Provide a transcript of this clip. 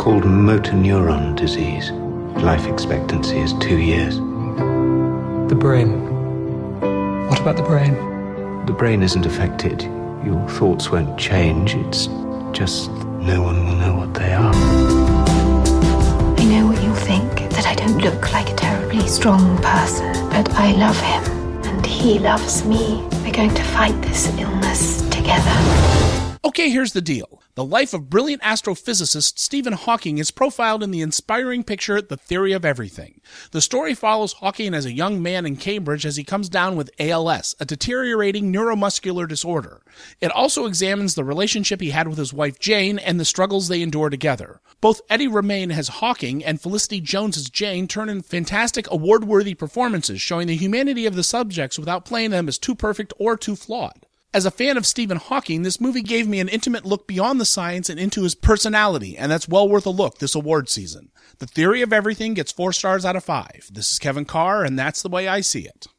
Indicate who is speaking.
Speaker 1: called motor neuron disease. Life expectancy is 2 years.
Speaker 2: The brain. What about the brain?
Speaker 1: The brain isn't affected. Your thoughts won't change. It's just no one will know what they are.
Speaker 3: I know what you'll think, that I don't look like a terribly strong person, but I love him, and he loves me. We're going to fight this illness together.
Speaker 4: Okay, here's the deal. The life of brilliant astrophysicist Stephen Hawking is profiled in the inspiring picture The Theory of Everything. The story follows Hawking as a young man in Cambridge as he comes down with ALS, a deteriorating neuromuscular disorder. It also examines the relationship he had with his wife Jane and the struggles they endure together. Both Eddie Redmayne as Hawking and Felicity Jones as Jane turn in fantastic, award-worthy performances, showing the humanity of the subjects without playing them as too perfect or too flawed. As a fan of Stephen Hawking, this movie gave me an intimate look beyond the science and into his personality, and that's well worth a look this award season. The Theory of Everything gets 4 stars out of 5. This is Kevin Carr, and that's the way I see it.